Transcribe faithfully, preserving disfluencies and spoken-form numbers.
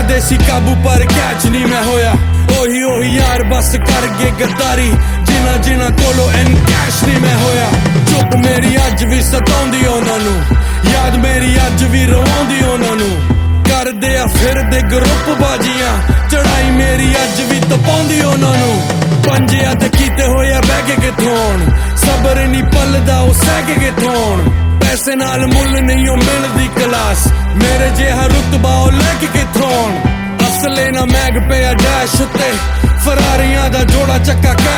ਕਰਦੇ ਸੀ ਕਾਬੂ ਪਰ ਕੈਚ ਨਹੀਂ ਮੈਂ ਹੋਇਆ। ਉਹੀ ਉਹੀ ਯਾਰ ਬਸ ਕਰ ਗਏ ਗੱਦਾਰੀ, ਜਿਨ੍ਹਾਂ ਜਿਨ੍ਹਾਂ ਕੋਲੋਂ ਐਨਕੈਸ਼ ਨਹੀਂ ਮੈਂ ਹੋਇਆ। ਚੁੱਪ ਮੇਰੀ ਅੱਜ ਵੀ ਸਤਾਉਂਦੀ ਉਹਨਾਂ ਨੂੰ, ਯਾਦ ਮੇਰੀ ਅੱਜ ਵੀ ਰਵਾਉਂਦੀ ਉਹਨਾਂ ਨੂੰ। ਕਰਦੇ ਆ ਫਿਰਦੇ ਗਰੁੱਪ ਬਾਜੀਆਂ, ਚੜਾਈ ਮੇਰੀ ਅੱਜ ਵੀ ਤਪਾਉਂਦੀ ਉਹਨਾਂ ਨੂੰ। ਪੰਜਿਆਂ ਤੇ ਕੀਤੇ ਹੋਇਆ ਬਹਿ ਕੇ ਕਿੱਥੋਂ ਆਉਣ, ਸਬਰ ਨਹੀਂ ਪਲਦਾ ਉਹ ਸਹਿ ਕੇ ਕਿੱਥੋਂ ਆਉਣ। ਪੈਸੇ ਨਾਲ ਮੁੱਲ ਨਹੀਂ ਉਹ ਮਿਲਦੀ ਕਲਾਸ, ਮੇਰੇ ਜਿਹਾ ਰੁਤਬਾ ਉਹ ਲੈ ਕੇ ਕਿੱਥੋਂ ਆਉਣ। ਅਸਲੇ ਨਾ ਮੈਗ ਪਿਆ ਡੈਸ਼ ਉੱਤੇ, ਫਰਾਰੀਆਂ ਦਾ ਜੋੜਾ ਚੱਕਾ